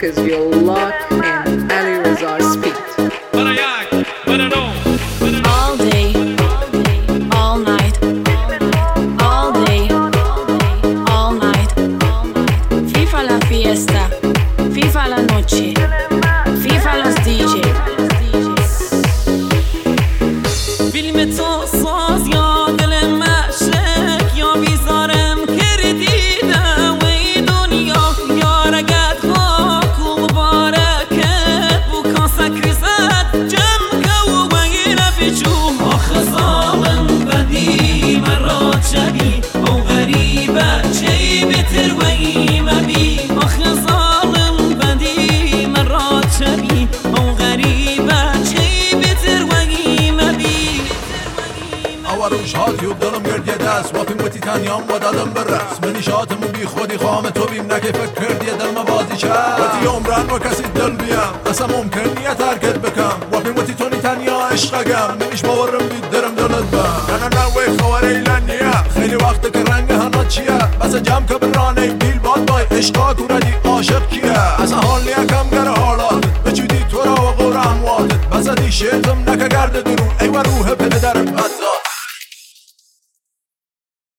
'cause you're luck and Ali Reza speed. All day, all night, all day, all night. FIFA la fiesta, FIFA la noche, FIFA los DJ. فیلم تو ساز یا دل مشک یا بیزارم کردیدم ای دنیا یارگت خاک و مبارکت بو کاسک ریزد جم کو و این بجو آخه ظالم بدی مرات شبی او غریبه چی بتر و ایمبی آخه ظالم بدی مرات شبی او غریبه چی بتر و ایمبی روش هاتی و دلم گرد یه دست واپیم و تیتانیام و دادم برس منی شاتمون بی خودی خواهم تو بیم نکه فکر کرد یه دل مبازی کرد وقتی عمران و کسی دل بیم اصلا ممکن نیه ترکت بکم واپیم و تیتونی تنیا عشقگم نمیش باورم بی درم دلت بم نه وی خوار ایلنیه خیلی وقت که رنگ هنات چیه بس جمع که برانه بیل باد بای عشقا کوردی عاشق کیه اصلا حال نیه